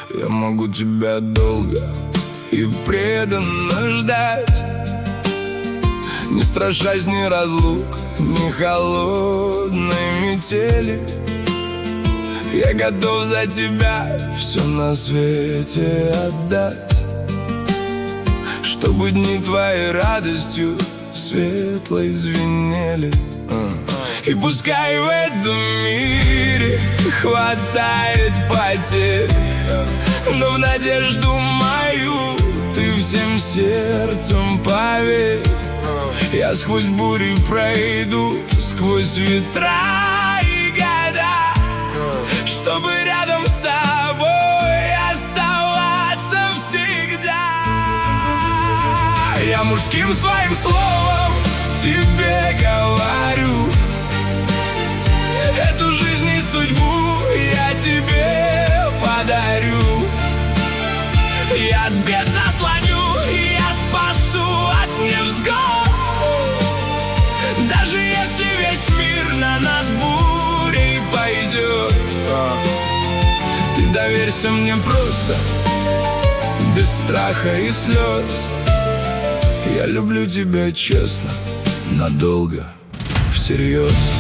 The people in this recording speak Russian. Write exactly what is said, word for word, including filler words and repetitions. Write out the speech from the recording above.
Я могу тебя долго и преданно ждать, не страшась ни разлук, ни холодной метели. Я готов за тебя все на свете отдать, чтобы дни твоей радостью светлой звенели. И пускай в этом мире хватает потерь, но в надежду мою ты всем сердцем поверь. Я сквозь бури пройду, сквозь ветра и года, чтобы рядом с тобой оставаться всегда. Я мужским своим словом тебе говорю, эту жизнь и судьбу я тебе подарю. Я от бед заслоню, я спасу от невзгод, даже если весь мир на нас бурей пойдет. Ты доверься мне просто, без страха и слез. Я люблю тебя честно, надолго, всерьез.